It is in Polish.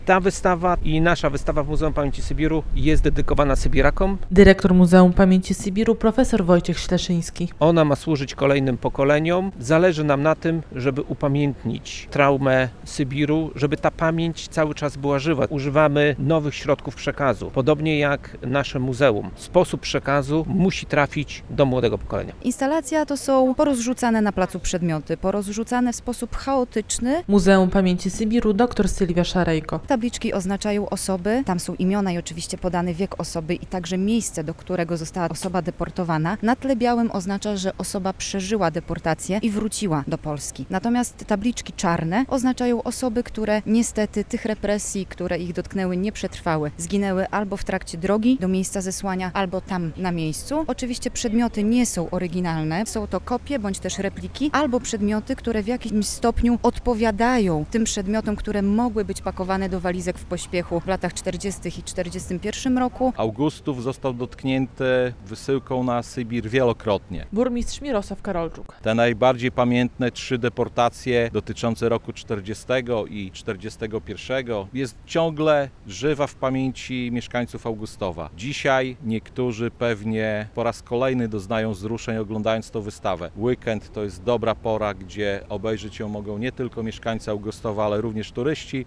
Ta wystawa i nasza wystawa w Muzeum Pamięci Sybiru jest dedykowana Sybirakom. Dyrektor Muzeum Pamięci Sybiru profesor Wojciech Śleszyński. Ona ma służyć kolejnym pokoleniom. Zależy nam na tym, żeby upamiętnić traumę Sybiru, żeby ta pamięć cały czas była żywa. Używamy nowych środków przekazu, podobnie jak nasze muzeum. Sposób przekazu musi trafić do młodego pokolenia. Instalacja to są porozrzucane na placu przedmioty, porozrzucane w sposób chaotyczny. Muzeum Pamięci Sybiru dr Sylwia Szarejko. Tabliczki oznaczają osoby, tam są imiona i oczywiście podany wiek osoby i także miejsce, do którego została osoba deportowana. Na tle białym oznacza, że osoba przeżyła deportację i wróciła do Polski. Natomiast tabliczki czarne oznaczają osoby, które niestety tych represji, które ich dotknęły, nie przetrwały. Zginęły albo w trakcie drogi do miejsca zesłania, albo tam na miejscu. Oczywiście przedmioty nie są oryginalne, są to kopie bądź też repliki, albo przedmioty, które w jakimś stopniu odpowiadają tym przedmiotom, które mogły być pakowane do walizek w pośpiechu w latach 40. i 41 roku. Augustów został dotknięty wysyłką na Sybir wielokrotnie. Burmistrz Mirosław Karolczuk. Te najbardziej pamiętne 3 deportacje dotyczące roku 40 i 41 jest ciągle żywa w pamięci mieszkańców Augustowa. Dzisiaj niektórzy pewnie po raz kolejny doznają wzruszeń oglądając tę wystawę. Weekend to jest dobra pora, gdzie obejrzeć ją mogą nie tylko mieszkańcy Augustowa, ale również turyści.